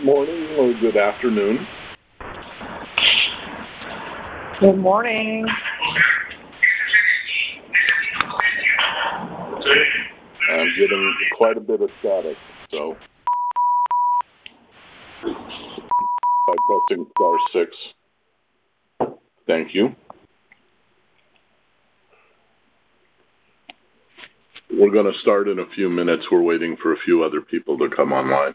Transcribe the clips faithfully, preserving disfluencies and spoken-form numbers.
morning or good afternoon. Good morning. I'm getting quite a bit of static, so by pressing star six. Thank you. We're going to start in a few minutes. We're waiting for a few other people to come online.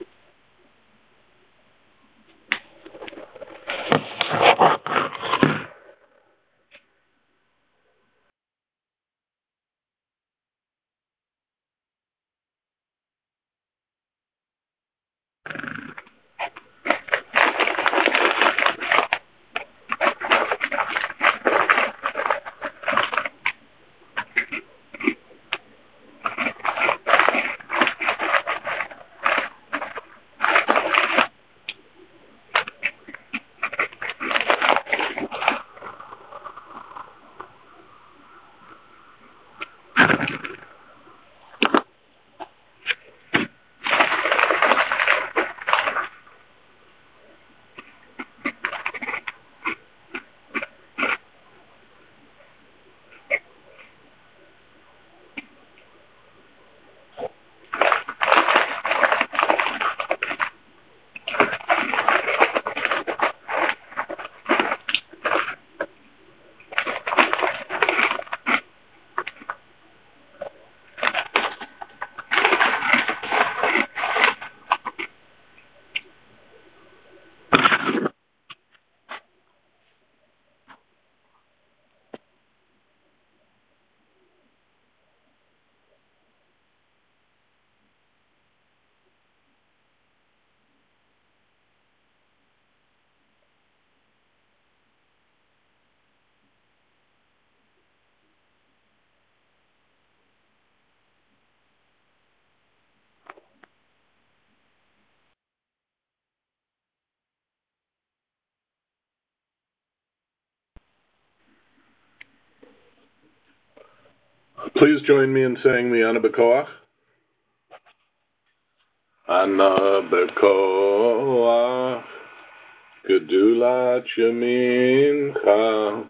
Please join me in saying the Ana B'Koach. Ana B'Koach, Gedulat Yamincha,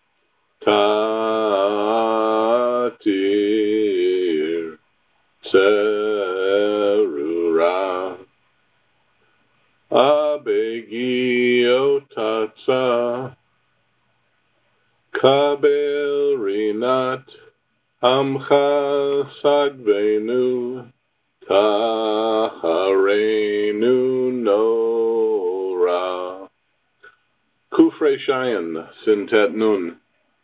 Tatir, Tzerura, Abegiotatza, Kabel Rinat, Amcha Sagvenu, Taharenu Nora. Kufre Shayan, Sintet Nun.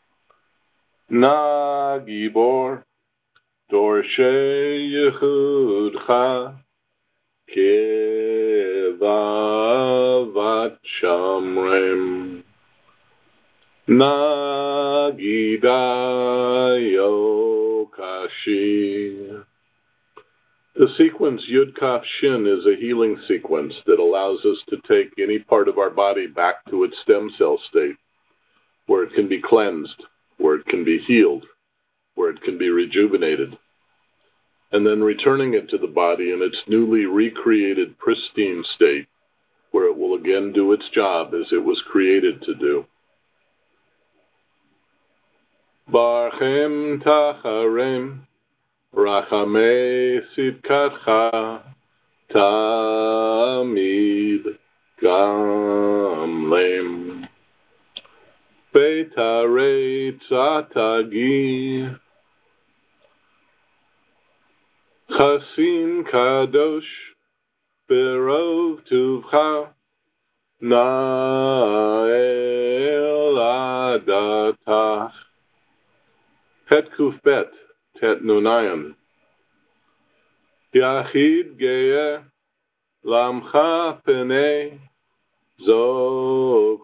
Na Gibor, Dorshe Yehudcha, Kevavat Shamrem. Na Gidayo Kashi. The sequence Yud Kaf Shin is a healing sequence that allows us to take any part of our body back to its stem cell state, where it can be cleansed, where it can be healed, where it can be rejuvenated, and then returning it to the body in its newly recreated pristine state, where it will again do its job as it was created to do. Barchem Tacharem, Rachamei Sidkatcha, Tamid Gamlem, Beitarei Tzatagi, Chasim Kadosh, Berov Tuvcha, Nael Adatach, Het Kuf Bet, Tet Nunayan. Yachid Ge'eh, Lamcha Penei, Zok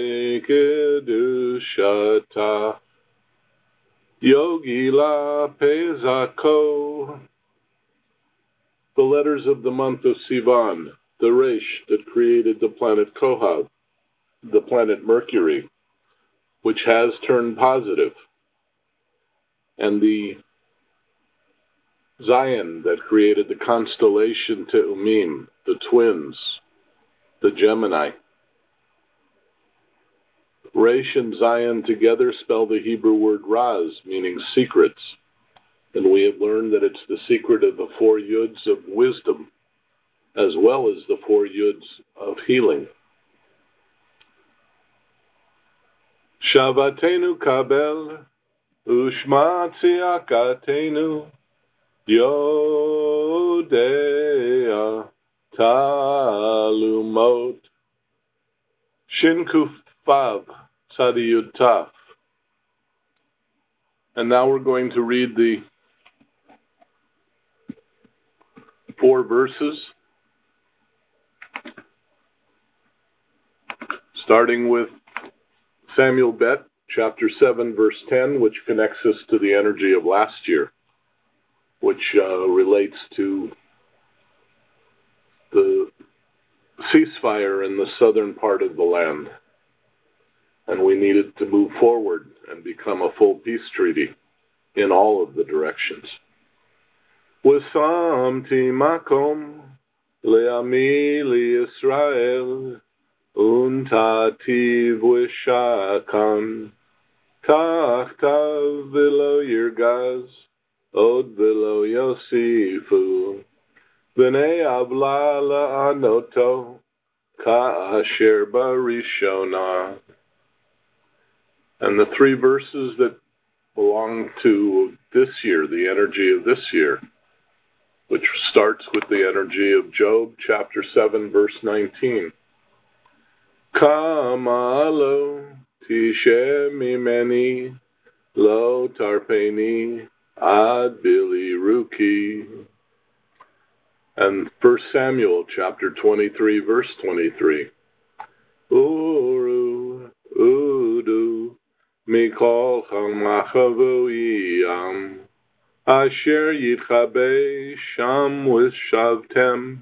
Rekedushatach, Yogila Pezako. The letters of the month of Sivan, the Resh that created the planet Kohav, the planet Mercury, which has turned positive, and the Zion that created the constellation Te'umim, the twins, the Gemini. Resh and Zion together spell the Hebrew word Raz, meaning secrets. And we have learned that it's the secret of the four yuds of wisdom, as well as the four yuds of healing. Shavatenu kabel, ushma tziakatenu, yodea talumot. Shinkuf Fav, Tzadiyud Taf. And now we're going to read the four verses, starting with Samuel Bet, chapter seven, verse ten, which connects us to the energy of last year, which uh, relates to the ceasefire in the southern part of the land. And we needed to move forward and become a full peace treaty in all of the directions. Wasamti makom le'ami li'Yisrael untativ v'shakan tachtav v'lo yirgaz od v'lo yosifu v'nei avla la'anoto ka'asher barishona. And the three verses that belong to this year, the energy of this year, which starts with the energy of Job, chapter seven, verse nineteen. Kamalo tishe mimeni lo tarpeni ad bili ruki. And First Samuel, chapter twenty-three, verse twenty-three. Uru, udu, mikol chamachavoiyam, asher yitchabe sham v'shavtem,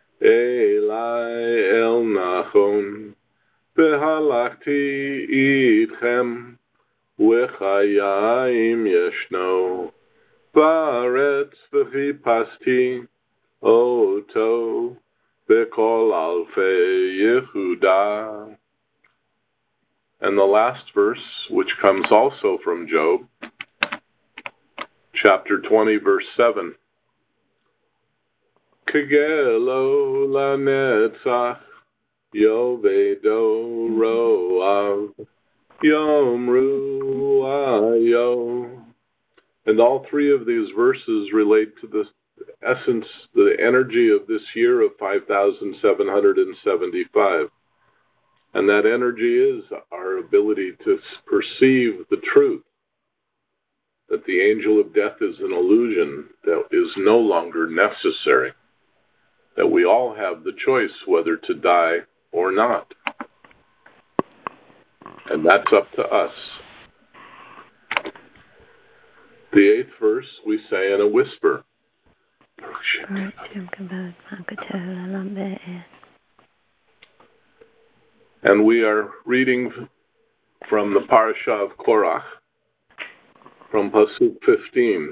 elai el nachon, v'halachti idchem, v'chayim yeshno, v'aretz v'chipasti, oto, v'kol alfei Yehuda. And the last verse, which comes also from Job, chapter twenty, verse seven. Kegelo lanetzach yovedo roav yomru ayo. And all three of these verses relate to the essence, the energy of this year of five thousand seven hundred seventy-five. And that energy is our ability to perceive the truth, that the angel of death is an illusion that is no longer necessary, that we all have the choice whether to die or not. And that's up to us. The eighth verse we say in a whisper. And we are reading from the Parashah of Korach, from Pasuk fifteen.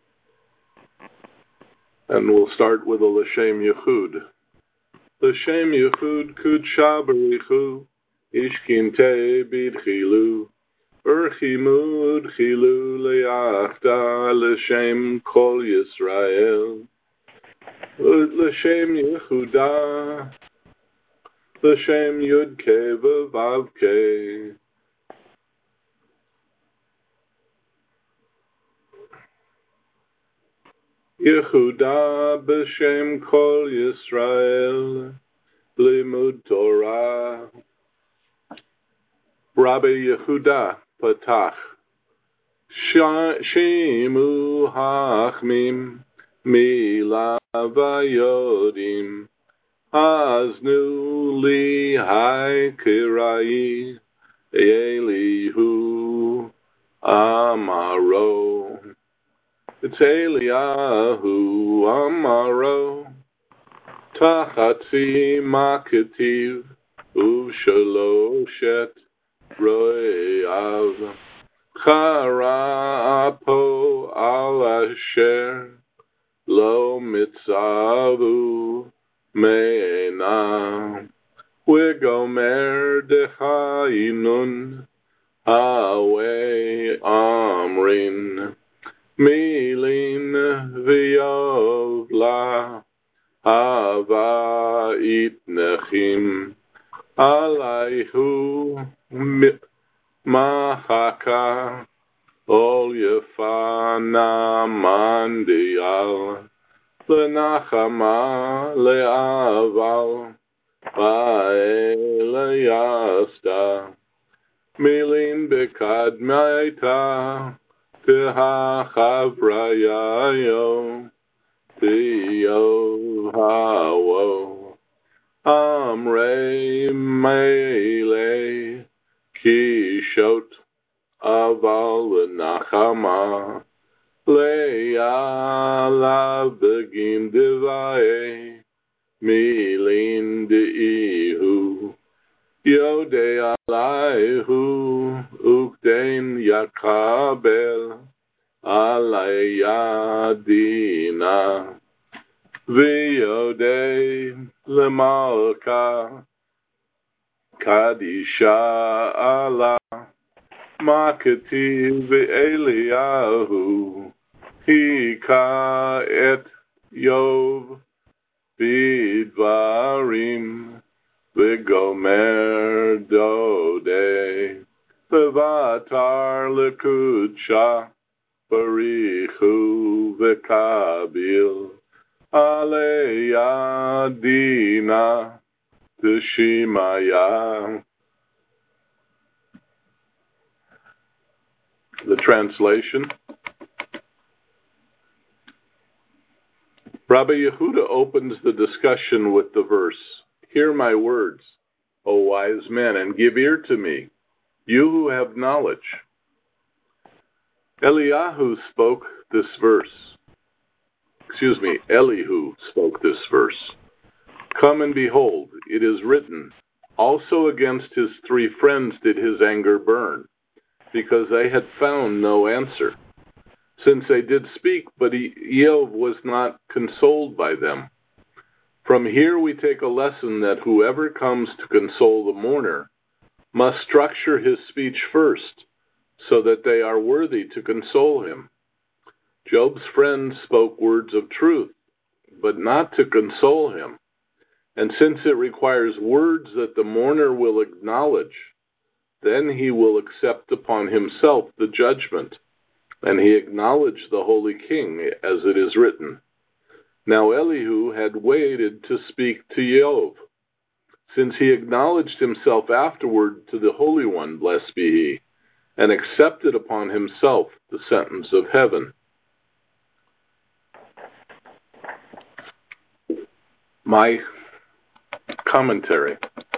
And we'll start with a L'Shem Yechud. L'Shem Yechud Kudsha Barichu Ishkinte Bidchilu Urchimud Chilu Le'achda L'Shem Kol Yisrael L'Shem Yehuda L'Shem Yud-Ke V'Vav-Ke. Yehuda B'Shem Kol Yisrael Limud Torah. Rabbi Yehuda Patach Shemu Hachmim Mila Vayodim Aznu Li Hai Kirai Elihu Amaro. It's Eliyahu Amaro Tachatzi Maketiv Ushaloshet Roeav Chara Apo Al Asher Lo Mitzavu Me'ena Wegomer dechainun awe amrin milin v'yovla hava itnechim alayhu mahaka ol yefana mandial lenachama leaval Va'elayasta milin bekadmaita tehachavrayayo tiyohawo amrei mele kishot aval nachama le'ala begin devae milin deihu yode alaihu ukdein yakabel alayadina v'yode lemalka kadisha ala makati v'eliyahu hika et yov Bidvarim v'gomer dode v'vatar lekudsha barichu v'kabil aleyadina t'shimaya. The translation. Rabbi Yehuda opens the discussion with the verse, "Hear my words, O wise men, and give ear to me, you who have knowledge." Eliyahu spoke this verse. Excuse me, Elihu spoke this verse. "Come and behold, it is written, also against his three friends did his anger burn, because they had found no answer. Since they did speak, but Eov was not consoled by them. From here we take a lesson that whoever comes to console the mourner must structure his speech first, so that they are worthy to console him. Job's friends spoke words of truth, but not to console him. And since it requires words that the mourner will acknowledge, then he will accept upon himself the judgment. And he acknowledged the Holy King, as it is written. Now Elihu had waited to speak to Eov, since he acknowledged himself afterward to the Holy One, blessed be he, and accepted upon himself the sentence of heaven." My commentary.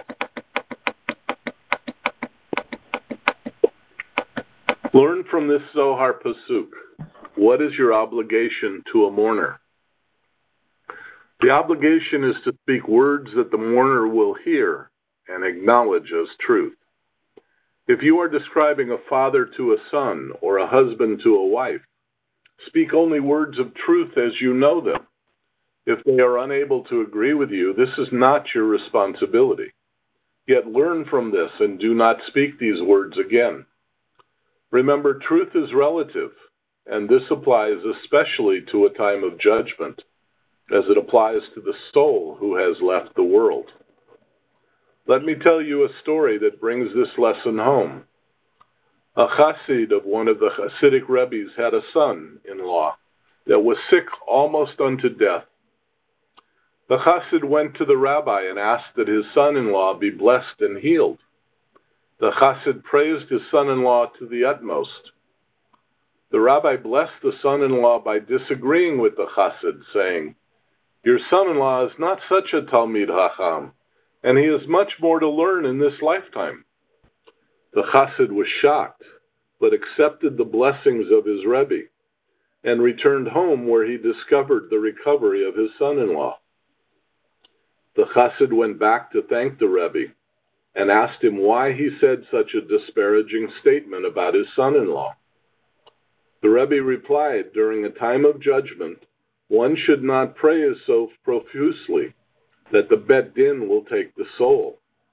Learn from this Zohar Pasuk. What is your obligation to a mourner? The obligation is to speak words that the mourner will hear and acknowledge as truth. If you are describing a father to a son or a husband to a wife, speak only words of truth as you know them. If they are unable to agree with you, this is not your responsibility. Yet learn from this and do not speak these words again. Remember, truth is relative, and this applies especially to a time of judgment, as it applies to the soul who has left the world. Let me tell you a story that brings this lesson home. A chassid of one of the Hasidic rebbes had a son-in-law that was sick almost unto death. The chassid went to the rabbi and asked that his son-in-law be blessed and healed. The chassid praised his son-in-law to the utmost. The rabbi blessed the son-in-law by disagreeing with the chassid, saying, "Your son-in-law is not such a Talmid Chacham, and he has much more to learn in this lifetime." The chassid was shocked, but accepted the blessings of his rebbe, and returned home where he discovered the recovery of his son-in-law. The chassid went back to thank the rebbe, and asked him why he said such a disparaging statement about his son-in-law. The Rebbe replied, "During a time of judgment, one should not praise so profusely that the Bet Din will take the soul.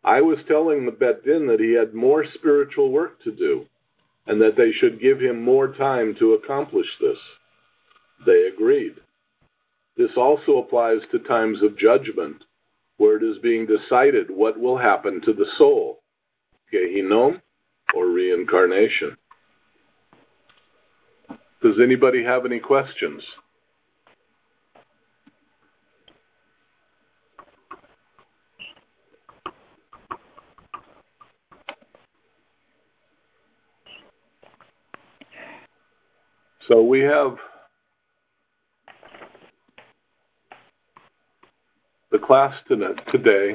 I was telling the Bet Din that he had more spiritual work to do and that they should give him more time to accomplish this. They agreed. This also applies to times of judgment, where it is being decided what will happen to the soul, Gehinom or reincarnation. Does anybody have any questions? So we have the class today.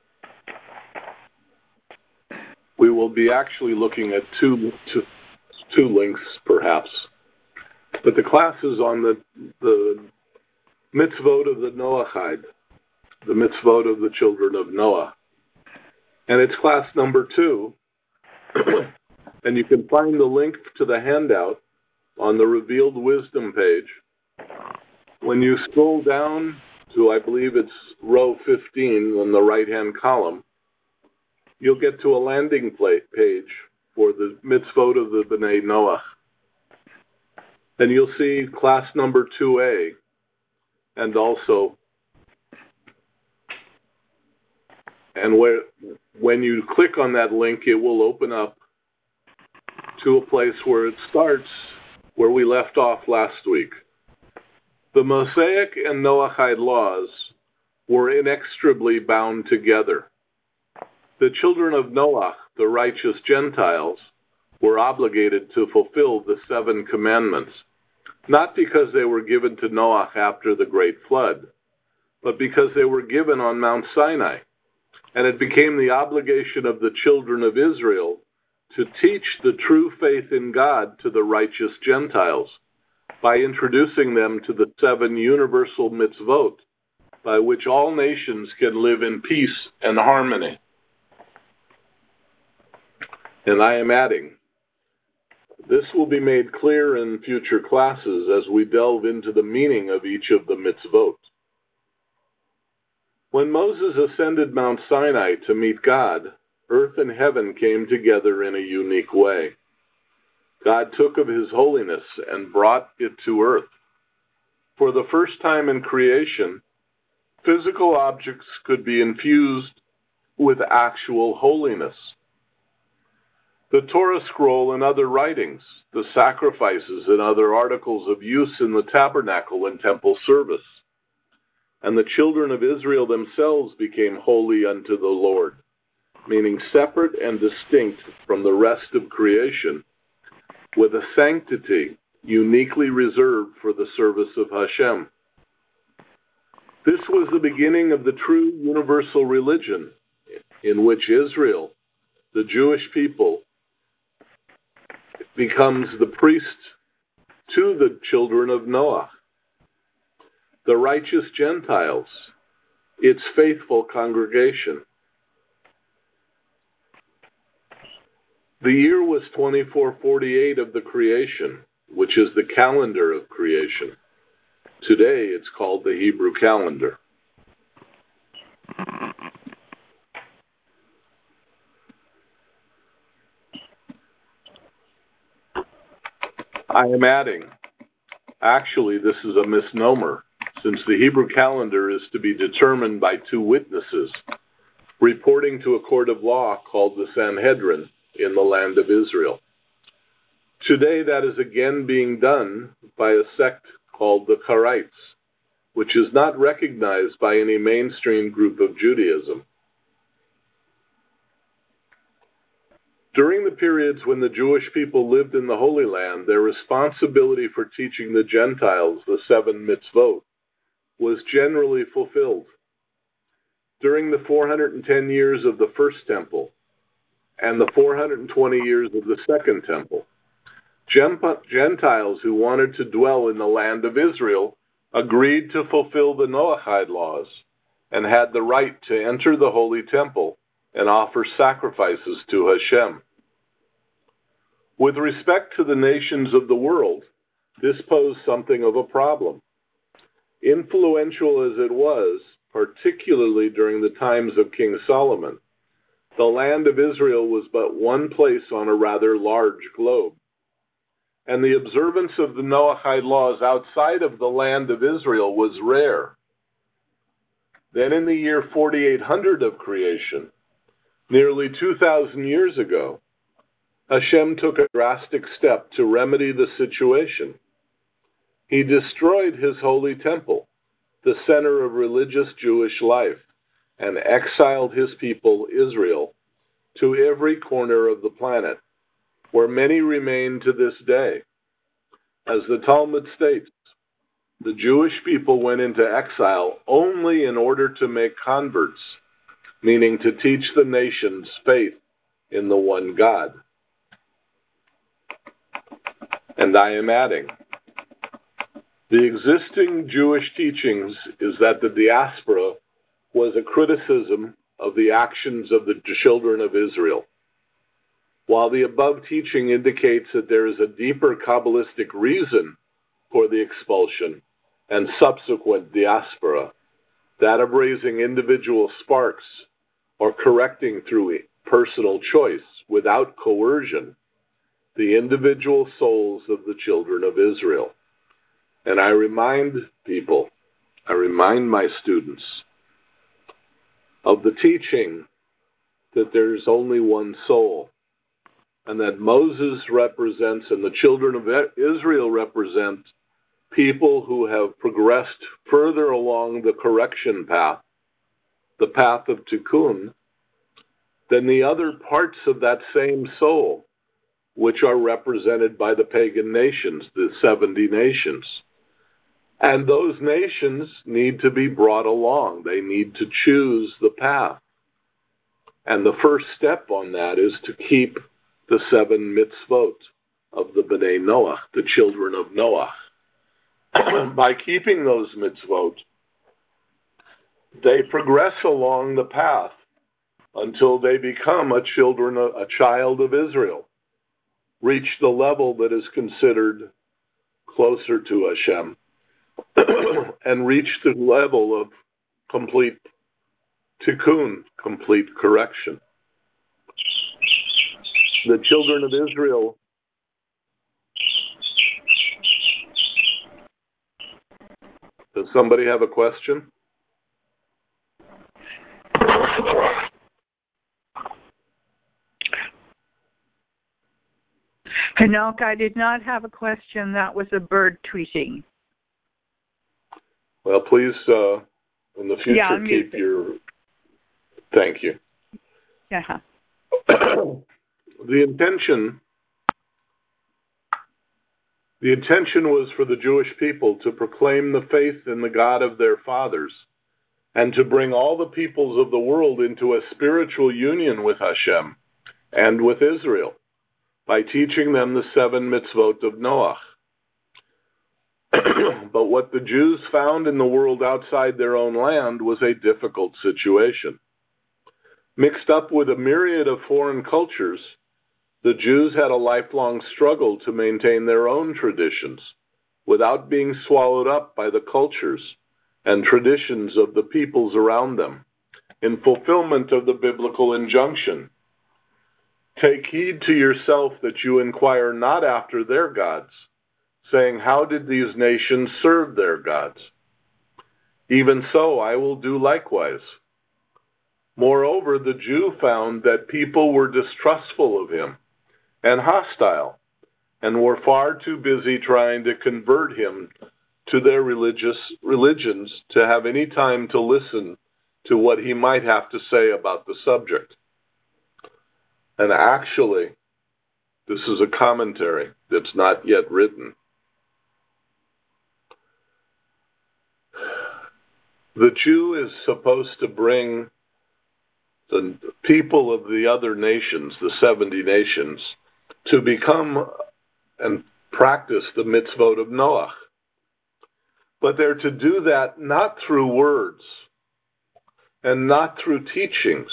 We will be actually looking at two, two, two links, perhaps. But the class is on the, the mitzvot of the Noachide, the mitzvot of the children of Noah. And it's class number two. And you can find the link to the handout on the Revealed Wisdom page. When you scroll down to, I believe it's row fifteen on the right-hand column, you'll get to a landing page for the mitzvot of the B'nai Noach. And you'll see class number two A, and also, and where, when you click on that link, it will open up to a place where it starts where we left off last week. The Mosaic and Noahide laws were inextricably bound together. The children of Noah, the righteous Gentiles, were obligated to fulfill the seven commandments, not because they were given to Noah after the great flood, but because they were given on Mount Sinai, and it became the obligation of the children of Israel to teach the true faith in God to the righteous Gentiles by introducing them to the seven universal mitzvot by which all nations can live in peace and harmony. And I am adding, this will be made clear in future classes as we delve into the meaning of each of the mitzvot. When Moses ascended Mount Sinai to meet God, earth and heaven came together in a unique way. God took of his holiness and brought it to earth. For the first time in creation, physical objects could be infused with actual holiness. The Torah scroll and other writings, the sacrifices and other articles of use in the tabernacle and temple service, and the children of Israel themselves became holy unto the Lord, meaning separate and distinct from the rest of creation, with a sanctity uniquely reserved for the service of Hashem. This was the beginning of the true universal religion, in which Israel, the Jewish people, becomes the priest to the children of Noah, the righteous Gentiles, its faithful congregation. The year was twenty-four forty-eight of the creation, which is the calendar of creation. Today it's called the Hebrew calendar. I am adding, actually this is a misnomer, since the Hebrew calendar is to be determined by two witnesses, reporting to a court of law called the Sanhedrin in the land of Israel. Today that is again being done by a sect called the Karaites, which is not recognized by any mainstream group of Judaism. During the periods when the Jewish people lived in the Holy Land, their responsibility for teaching the Gentiles the seven mitzvot was generally fulfilled. During the four hundred ten years of the first temple and the four hundred twenty years of the second temple, Gentiles who wanted to dwell in the land of Israel agreed to fulfill the Noahide laws and had the right to enter the holy temple and offer sacrifices to Hashem. With respect to the nations of the world, this posed something of a problem. Influential as it was, particularly during the times of King Solomon, The land of Israel was but one place on a rather large globe, and the observance of the Noahide laws outside of the land of Israel was rare. Then in the year forty-eight hundred of creation, nearly two thousand years ago, Hashem took a drastic step to remedy the situation. He destroyed his holy temple, the center of religious Jewish life, and exiled his people, Israel, to every corner of the planet, where many remain to this day. As the Talmud states, the Jewish people went into exile only in order to make converts, meaning to teach the nations faith in the one God. And I am adding, the existing Jewish teachings is that the diaspora was a criticism of the actions of the children of Israel. While the above teaching indicates that there is a deeper Kabbalistic reason for the expulsion and subsequent diaspora, that of raising individual sparks or correcting through personal choice without coercion the individual souls of the children of Israel. And I remind people, I remind my students of the teaching that there's only one soul, and that Moses represents and the children of Israel represent people who have progressed further along the correction path, the path of Tikkun, than the other parts of that same soul, which are represented by the pagan nations, the seventy nations. And those nations need to be brought along. They need to choose the path. And the first step on that is to keep the seven mitzvot of the Bnei Noach, the children of Noah. By keeping those mitzvot, they progress along the path until they become a children, a child of Israel, reach the level that is considered closer to Hashem, and reach the level of complete tikkun, complete correction. The children of Israel Does somebody have a question? Hanok, I did not have a question. That was a bird tweeting. Well, please, uh, in the future, yeah, keep your... Thank you. Yeah. The intention... The intention was for the Jewish people to proclaim the faith in the God of their fathers and to bring all the peoples of the world into a spiritual union with Hashem and with Israel by teaching them the seven mitzvot of Noach. But what the Jews found in the world outside their own land was a difficult situation. Mixed up with a myriad of foreign cultures, the Jews had a lifelong struggle to maintain their own traditions without being swallowed up by the cultures and traditions of the peoples around them, in fulfillment of the biblical injunction. Take heed to yourself that you inquire not after their gods, saying, how did these nations serve their gods? Even so, I will do likewise. Moreover, the Jew found that people were distrustful of him and hostile, and were far too busy trying to convert him to their religious religions to have any time to listen to what he might have to say about the subject. And actually, this is a commentary that's not yet written. The Jew is supposed to bring the people of the other nations, the seventy nations, to become and practice the mitzvot of Noach. But they're to do that not through words and not through teachings,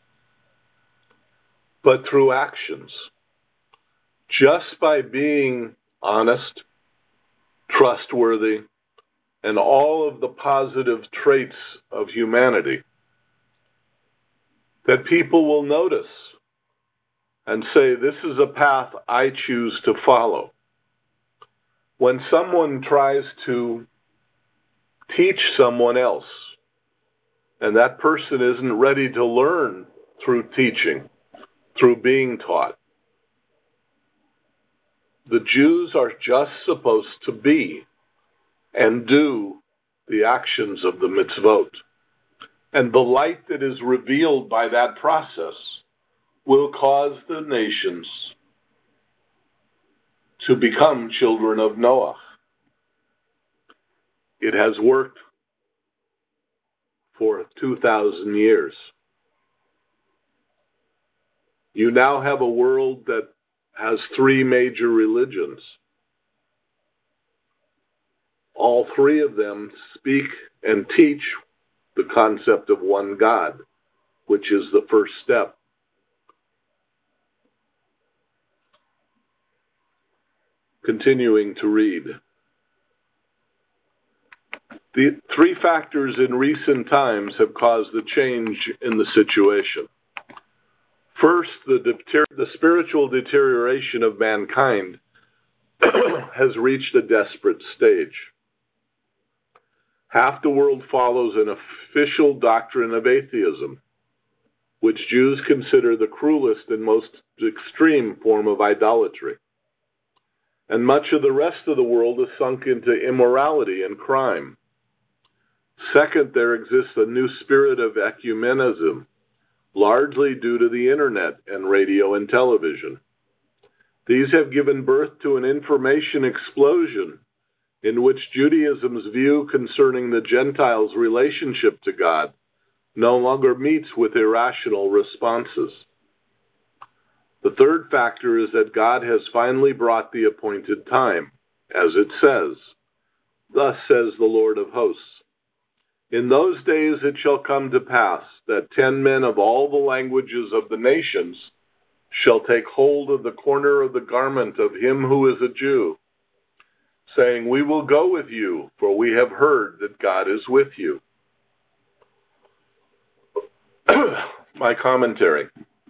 but through actions. Just by being honest, trustworthy, and all of the positive traits of humanity. that people will notice and say, this is a path I choose to follow. When someone tries to teach someone else, and that person isn't ready to learn through teaching, through being taught, the Jews are just supposed to be and do the actions of the mitzvot. And the light that is revealed by that process will cause the nations to become children of Noah. It has worked for two thousand years. You now have a world that has three major religions. All three of them speak and teach the concept of one God, which is the first step. Continuing to read. The three factors in recent times have caused a change in the situation. First, the, deter- the spiritual deterioration of mankind has reached a desperate stage. Half the world follows an official doctrine of atheism, which Jews consider the cruelest and most extreme form of idolatry. And much of the rest of the world is sunk into immorality and crime. Second, there exists a new spirit of ecumenism, largely due to the internet and radio and television. These have given birth to an information explosion in which Judaism's view concerning the Gentiles' relationship to God no longer meets with irrational responses. The third factor is that God has finally brought the appointed time, as it says, "Thus says the Lord of hosts, in those days it shall come to pass that ten men of all the languages of the nations shall take hold of the corner of the garment of him who is a Jew, saying, we will go with you, for we have heard that God is with you." My commentary.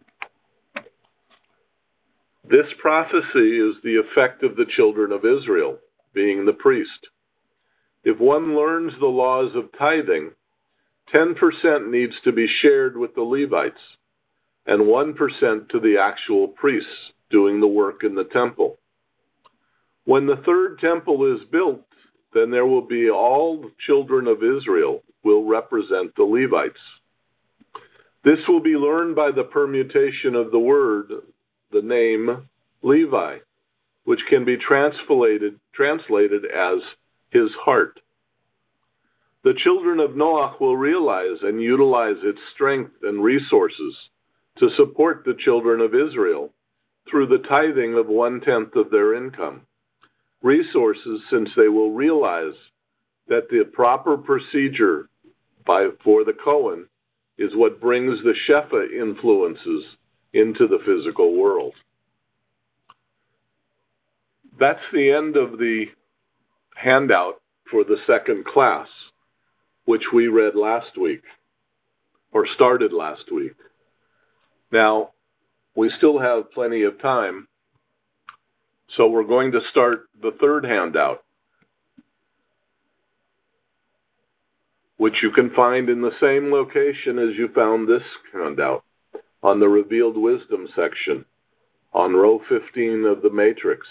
This prophecy is the effect of the children of Israel, being the priest. If one learns the laws of tithing, ten percent needs to be shared with the Levites, and one percent to the actual priests doing the work in the temple. When the third temple is built, then there will be all the children of Israel will represent the Levites. This will be learned by the permutation of the word, the name Levi, which can be translated, translated as his heart. The children of Noah will realize and utilize its strength and resources to support the children of Israel through the tithing of one-tenth of their income. Resources, since they will realize that the proper procedure by, for the Kohen is what brings the Shefa influences into the physical world. That's the end of the handout for the second class, which we read last week, or started last week. Now, we still have plenty of time, so we're going to start the third handout, which you can find in the same location as you found this handout, on the Revealed Wisdom section, on row fifteen of the matrix.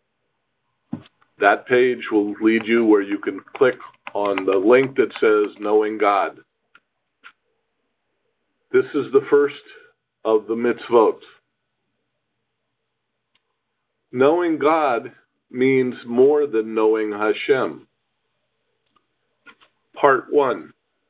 That page will lead you where you can click on the link that says Knowing God. This is the first of the mitzvot. Knowing God means more than knowing Hashem. Part one.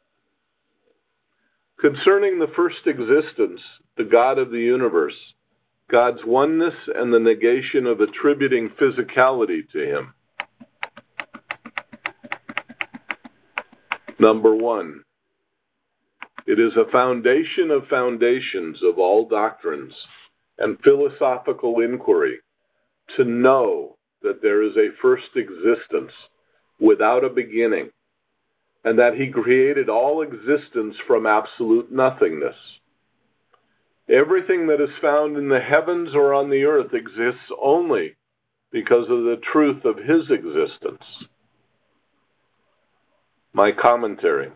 Concerning the first existence, the God of the universe, God's oneness and the negation of attributing physicality to him. Number one, it is a foundation of foundations of all doctrines and philosophical inquiry to know that there is a first existence without a beginning, and that he created all existence from absolute nothingness. Everything that is found in the heavens or on the earth exists only because of the truth of his existence. My commentary.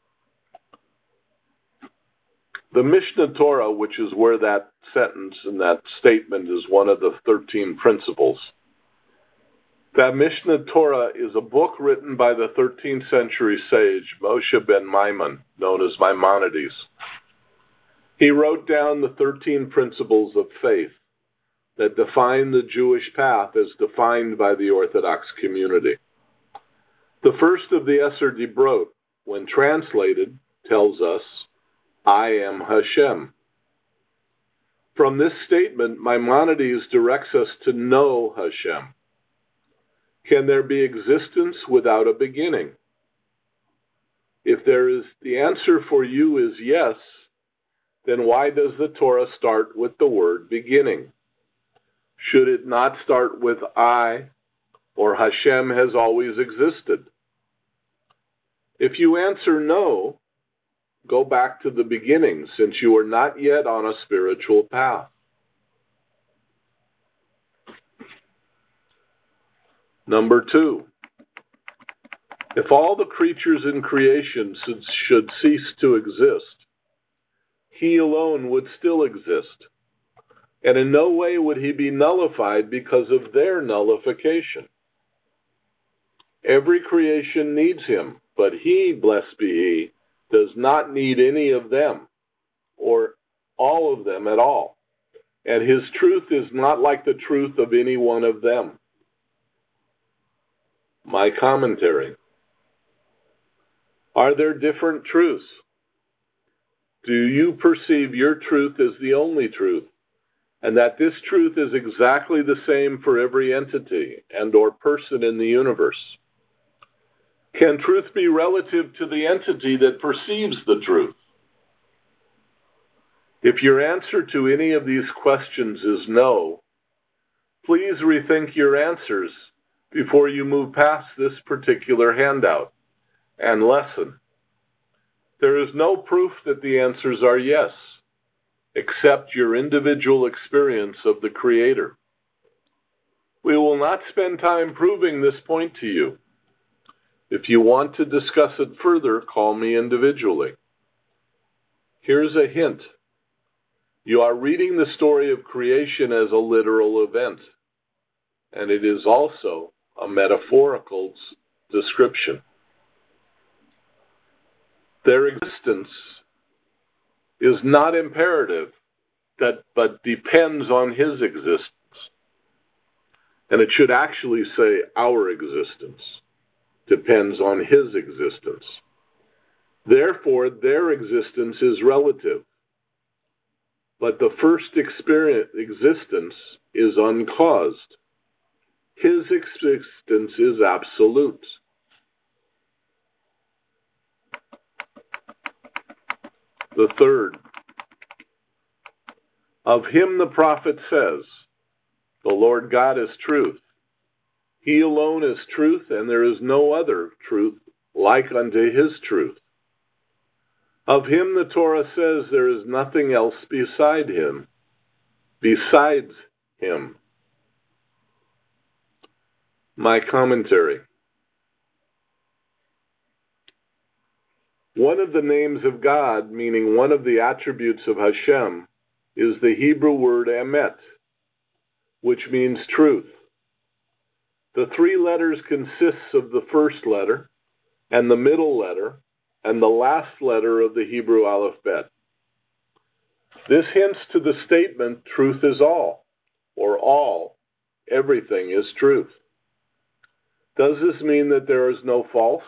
The Mishneh Torah, which is where that sentence and that statement is one of the thirteen principles, that Mishneh Torah is a book written by the thirteenth century sage Moshe ben Maimon, known as Maimonides. He wrote down the thirteen principles of faith that define the Jewish path as defined by the Orthodox community. The first of the Esser Dibrot, when translated, tells us, I am Hashem. From this statement, Maimonides directs us to know Hashem. Can there be existence without a beginning? If there is, the answer for you is yes, then why does the Torah start with the word beginning? Should it not start with I, or Hashem has always existed? If you answer no, go back to the beginning, since you are not yet on a spiritual path. Number two, if all the creatures in creation should, should cease to exist, he alone would still exist, and in no way would he be nullified because of their nullification. Every creation needs him, but he, blessed be he, does not need any of them, or all of them at all, and his truth is not like the truth of any one of them. My commentary. Are there different truths? Do you perceive your truth as the only truth, and that this truth is exactly the same for every entity and or person in the universe? Can truth be relative to the entity that perceives the truth? If your answer to any of these questions is no, please rethink your answers before you move past this particular handout and lesson. There is no proof that the answers are yes, except your individual experience of the Creator. We will not spend time proving this point to you. If you want to discuss it further, call me individually. Here's a hint. You are reading the story of creation as a literal event, and it is also a metaphorical description. Their existence is not imperative, that, but depends on his existence. And it should actually say our existence depends on his existence. Therefore, their existence is relative. But the first experience, existence is uncaused. His existence is absolute. The third, of him the prophet says, the Lord God is truth. He alone is truth, and there is no other truth like unto his truth. Of him the Torah says there is nothing else beside him, besides him. My commentary. One of the names of God, meaning one of the attributes of Hashem, is the Hebrew word emet, which means truth. The three letters consists of the first letter, and the middle letter, and the last letter of the Hebrew alphabet. This hints to the statement, truth is all, or all, everything is truth. Does this mean that there is no false?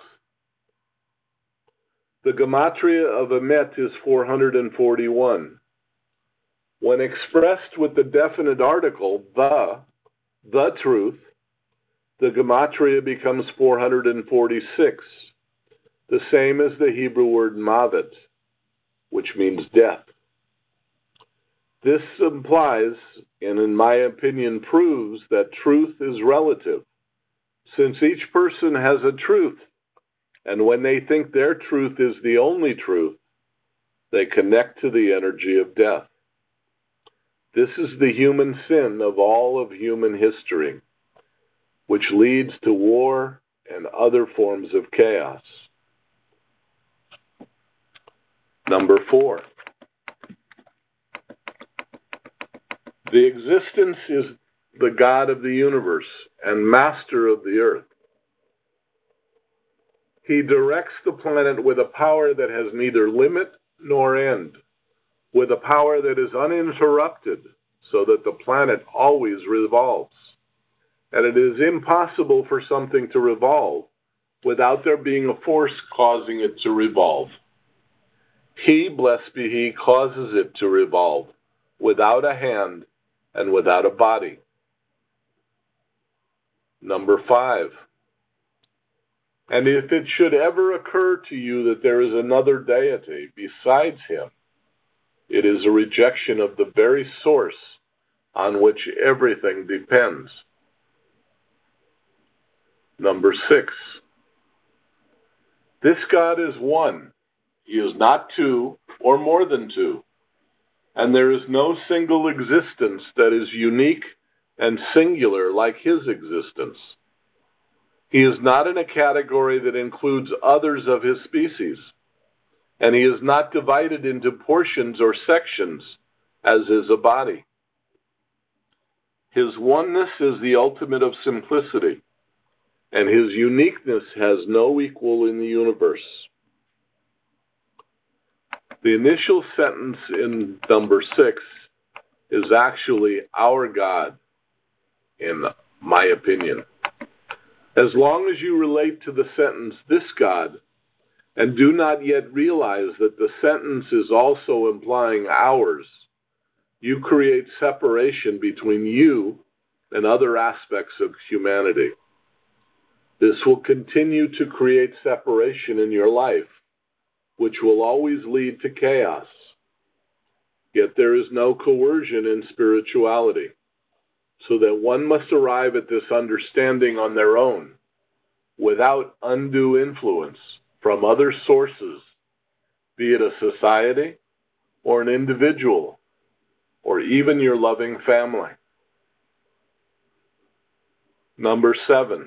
The gematria of emet is four hundred forty-one. When expressed with the definite article, the, the truth, the gematria becomes four hundred forty-six, the same as the Hebrew word mavet, which means death. This implies, and in my opinion proves, that truth is relative, since each person has a truth, and when they think their truth is the only truth, they connect to the energy of death. This is the human sin of all of human history, which leads to war and other forms of chaos. Number four, the existence is the God of the universe and master of the earth. He directs the planet with a power that has neither limit nor end, with a power that is uninterrupted, so that the planet always revolves. And it is impossible for something to revolve without there being a force causing it to revolve. He, blessed be He, causes it to revolve without a hand and without a body. Number five, and if it should ever occur to you that there is another deity besides Him, it is a rejection of the very source on which everything depends. Number six, this God is one. He is not two or more than two. And there is no single existence that is unique and singular like His existence. He is not in a category that includes others of His species. And He is not divided into portions or sections as is a body. His oneness is the ultimate of simplicity, and His uniqueness has no equal in the universe. The initial sentence in number six is actually our God, in my opinion. As long as you relate to the sentence, this God, and do not yet realize that the sentence is also implying ours, you create separation between you and other aspects of humanity. This will continue to create separation in your life, which will always lead to chaos. Yet there is no coercion in spirituality, so that one must arrive at this understanding on their own, without undue influence from other sources, be it a society or an individual, or even your loving family. Number seven,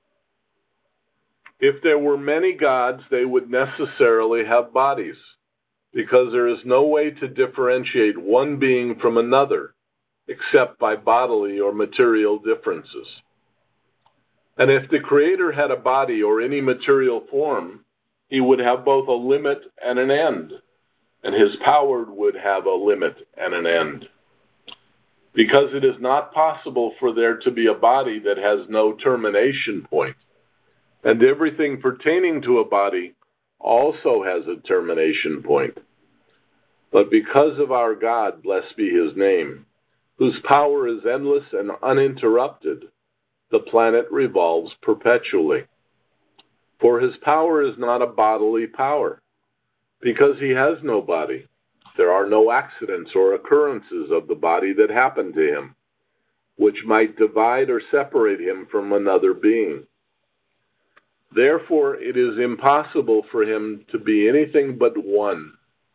if there were many gods, they would necessarily have bodies, because there is no way to differentiate one being from another except by bodily or material differences. And if the Creator had a body or any material form, He would have both a limit and an end, and His power would have a limit and an end. Because it is not possible for there to be a body that has no termination point, and everything pertaining to a body also has a termination point. But because of our God, blessed be His name, whose power is endless and uninterrupted, the planet revolves perpetually. For His power is not a bodily power. Because He has no body, there are no accidents or occurrences of the body that happen to Him, which might divide or separate Him from another being. Therefore, it is impossible for Him to be anything but one.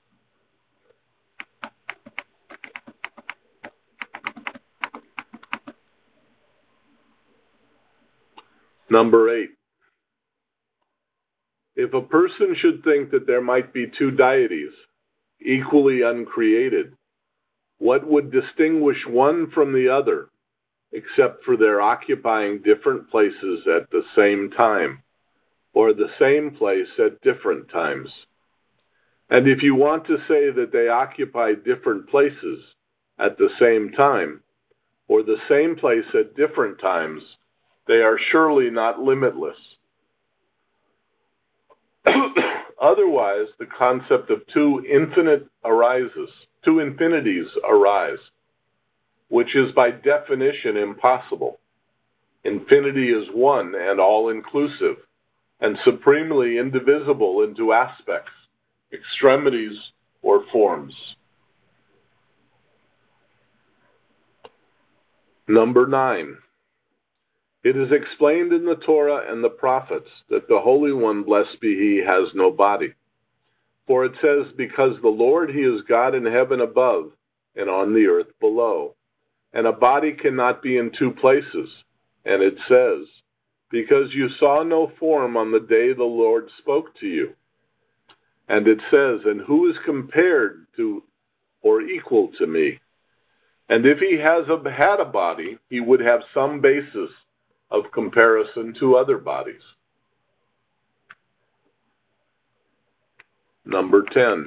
Number eight. If a person should think that there might be two deities, equally uncreated, what would distinguish one from the other, except for their occupying different places at the same time, or the same place at different times? And if you want to say that they occupy different places at the same time, or the same place at different times, they are surely not limitless. Otherwise, the concept of two infinite arises, two infinities arise, which is by definition impossible. Infinity is one and all-inclusive, and supremely indivisible into aspects, extremities, or forms. Number nine. It is explained in the Torah and the prophets that the Holy One, blessed be He, has no body. For it says, because the Lord, He is God in heaven above, and on the earth below. And a body cannot be in two places. And it says, because you saw no form on the day the Lord spoke to you. And it says, and who is compared to or equal to me? And if he has a, had a body, he would have some basis of comparison to other bodies. Number ten.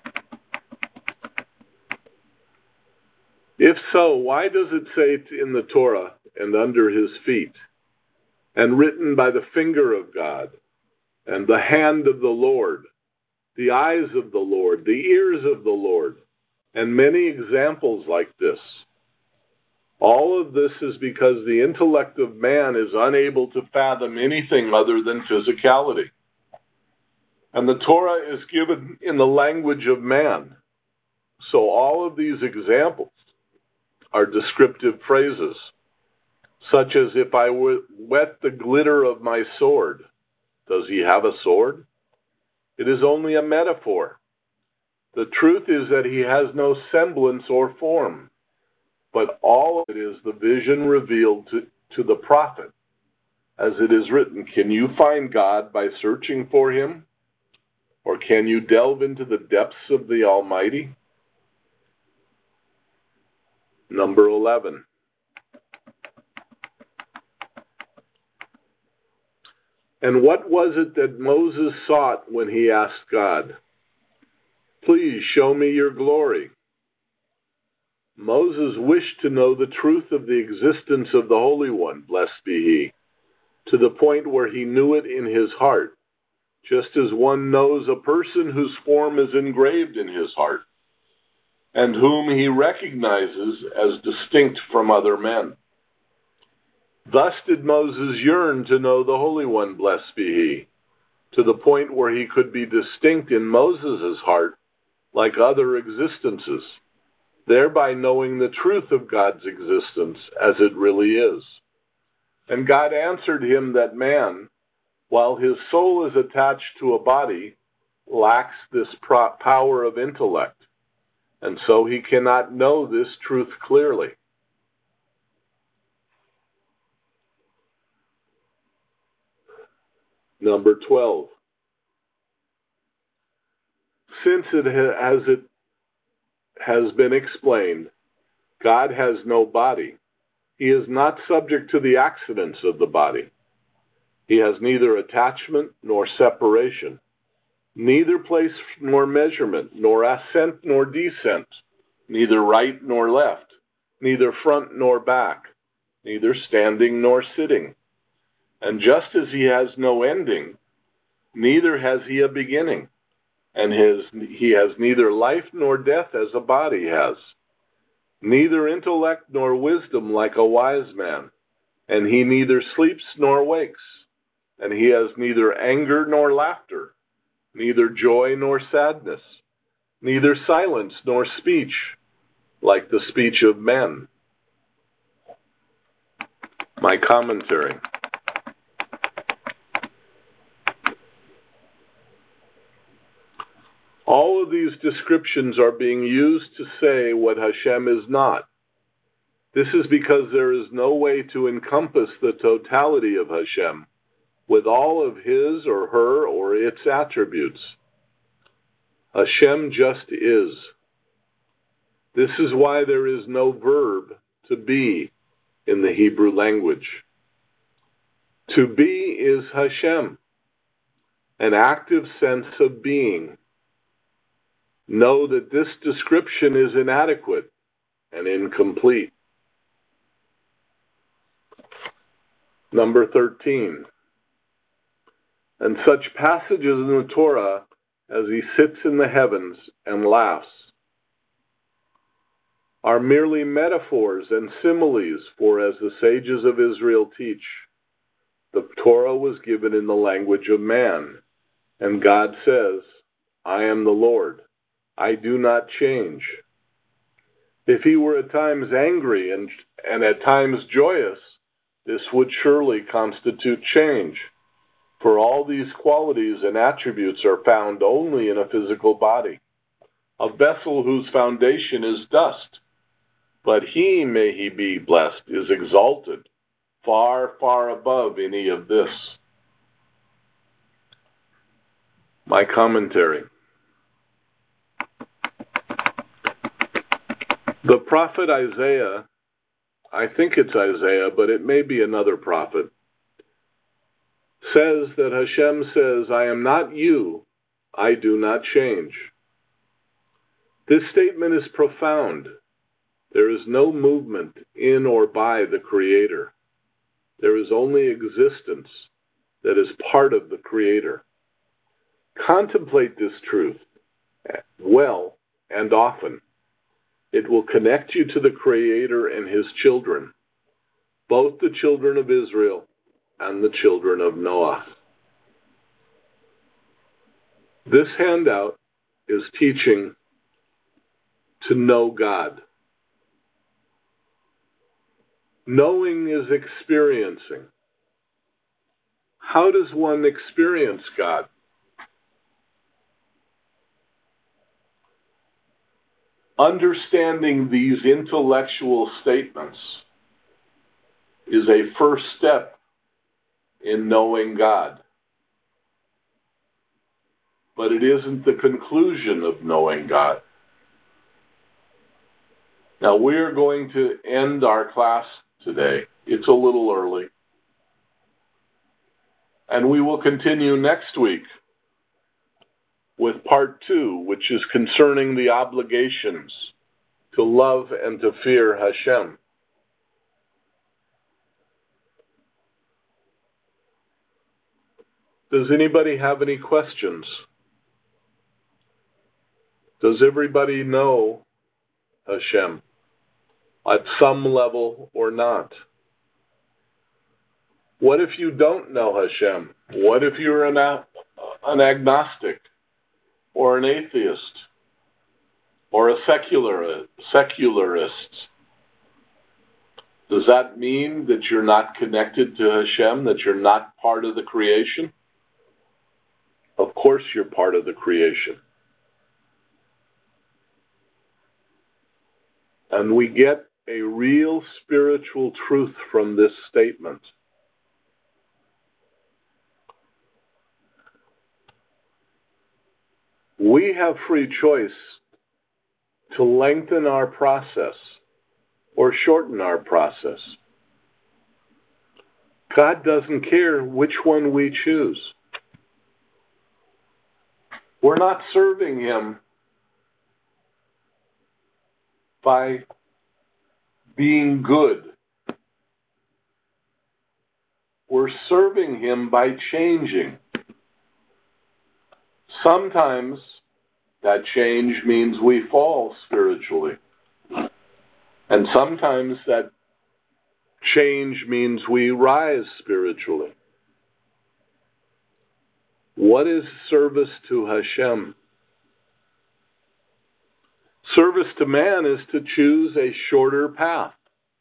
If so, why does it say in the Torah, and under his feet, and written by the finger of God, and the hand of the Lord, the eyes of the Lord, the ears of the Lord, and many examples like this? All of this is because the intellect of man is unable to fathom anything other than physicality. And the Torah is given in the language of man. So all of these examples are descriptive phrases, such as, if I wet the glitter of my sword, does he have a sword? It is only a metaphor. The truth is that he has no semblance or form, but all of it is the vision revealed to, to the prophet. As it is written, can you find God by searching for him? Or can you delve into the depths of the Almighty? Number eleven. And what was it that Moses sought when he asked God, please show me your glory? Moses wished to know the truth of the existence of the Holy One, blessed be he, to the point where he knew it in his heart, just as one knows a person whose form is engraved in his heart, and whom he recognizes as distinct from other men. Thus did Moses yearn to know the Holy One, blessed be he, to the point where he could be distinct in Moses' heart like other existences, thereby knowing the truth of God's existence as it really is. And God answered him that man, while his soul is attached to a body, lacks this pro- power of intellect, and so he cannot know this truth clearly. Number twelve. Since it ha- as it has been explained, God has no body. He is not subject to the accidents of the body. He has neither attachment nor separation, neither place nor measurement, nor ascent nor descent, neither right nor left, neither front nor back, neither standing nor sitting. And just as he has no ending, neither has he a beginning, and his, he has neither life nor death as a body has, neither intellect nor wisdom like a wise man, and he neither sleeps nor wakes, and he has neither anger nor laughter, neither joy nor sadness, neither silence nor speech, like the speech of men. My commentary. All of these descriptions are being used to say what Hashem is not. This is because there is no way to encompass the totality of Hashem with all of his or her or its attributes. Hashem just is. This is why there is no verb to be in the Hebrew language. To be is Hashem, an active sense of being. Know that this description is inadequate and incomplete. Number thirteen. And such passages in the Torah as he sits in the heavens and laughs are merely metaphors and similes, for as the sages of Israel teach, the Torah was given in the language of man, and God says, I am the Lord. I do not change. If he were at times angry and, and at times joyous, this would surely constitute change, for all these qualities and attributes are found only in a physical body. a vessel whose foundation is dust. But he, may he be blessed, is exalted far, far above any of this. My commentary. The prophet Isaiah, I think it's Isaiah, but it may be another prophet, says that Hashem says, I am not you, I do not change. This statement is profound. There is no movement in or by the Creator. There is only existence that is part of the Creator. Contemplate this truth well and often. It will connect you to the Creator and His children, both the children of Israel and the children of Noah. This handout is teaching to know God. Knowing is experiencing. How does one experience God? Understanding these intellectual statements is a first step in knowing God. But it isn't the conclusion of knowing God. Now, we're going to end our class today. It's a little early. And we will continue next week with part two, which is concerning the obligations to love and to fear Hashem. Does anybody have any questions? Does everybody know Hashem at some level or not? What if you don't know Hashem? What if you're an, an agnostic or an atheist or a secular, secularist? Does that mean that you're not connected to Hashem, that you're not part of the creation? Of course you're part of the creation. And we get a real spiritual truth from this statement. We have free choice to lengthen our process or shorten our process. God doesn't care which one we choose. We're not serving Him by being good. We're serving Him by changing. Sometimes that change means we fall spiritually. And sometimes that change means we rise spiritually. What is service to Hashem? Service to man is to choose a shorter path.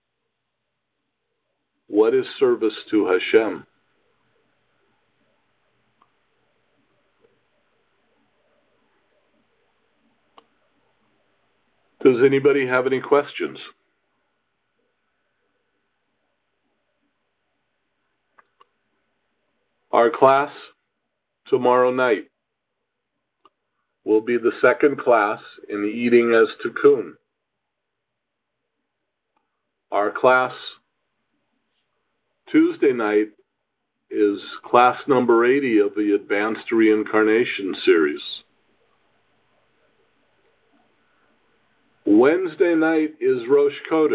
What is service to Hashem? Does anybody have any questions? Our class tomorrow night will be the second class in Eating as Tikkun. Our class Tuesday night is class number eighty of the Advanced Reincarnation series. Wednesday night is Rosh Chodesh.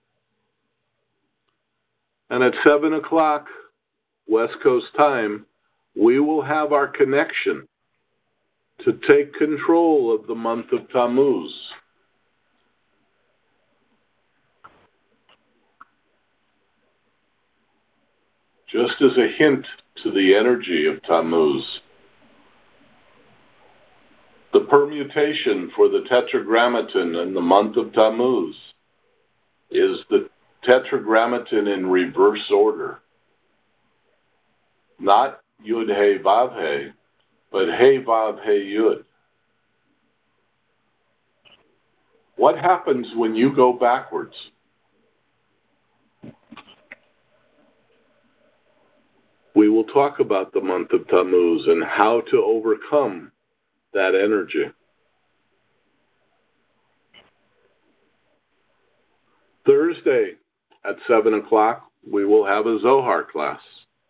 And at seven o'clock West Coast time, we will have our connection to take control of the month of Tammuz. Just as a hint to the energy of Tammuz, the permutation for the Tetragrammaton in the month of Tammuz is the Tetragrammaton in reverse order. Not Yud-He Vav-He, but He Vav He Yud. What happens when you go backwards? We will talk about the month of Tammuz and how to overcome that energy. Thursday at seven o'clock, we will have a Zohar class.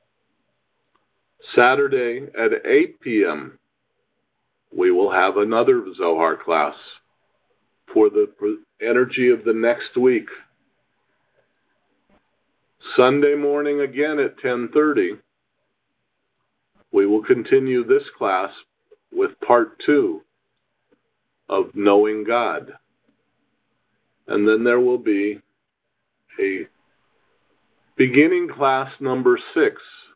Saturday at eight p.m., we will have another Zohar class for the energy of the next week. Sunday morning again at ten thirty, we will continue this class with part two of Knowing God. And then there will be a beginning class number six.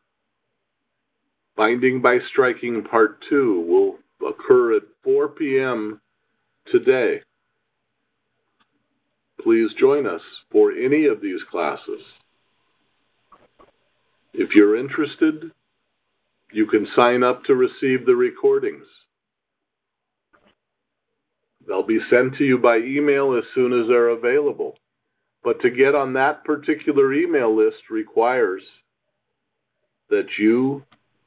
Binding by Striking part two will occur at four p.m. today. Please join us for any of these classes. If you're interested, you can sign up to receive the recordings. They'll be sent to you by email as soon as they're available. But to get on that particular email list requires that you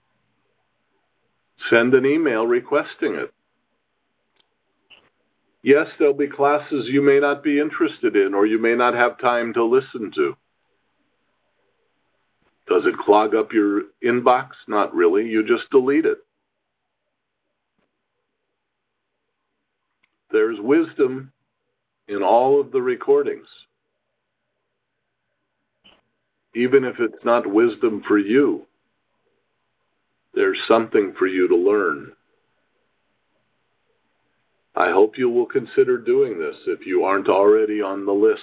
send an email requesting it. Yes, there'll be classes you may not be interested in or you may not have time to listen to. Does it clog up your inbox? Not really. You just delete it. There's wisdom in all of the recordings. Even if it's not wisdom for you, there's something for you to learn. I hope you will consider doing this if you aren't already on the list.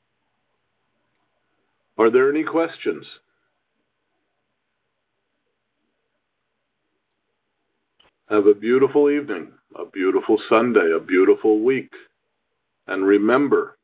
Are there any questions? Have a beautiful evening, a beautiful Sunday, a beautiful week. And remember,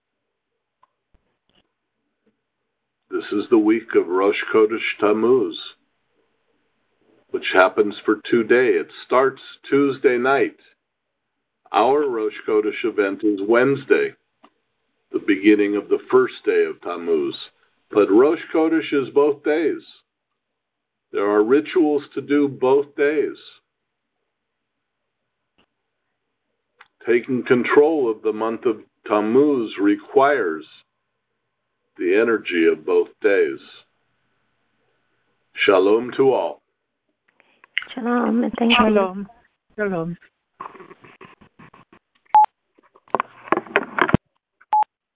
this is the week of Rosh Chodesh Tammuz, which happens for two days. It starts Tuesday night. Our Rosh Chodesh event is Wednesday, the beginning of the first day of Tammuz. But Rosh Chodesh is both days. There are rituals to do both days. Taking control of the month of Tammuz requires the energy of both days. Shalom to all. Shalom, and thank you. Shalom. Shalom.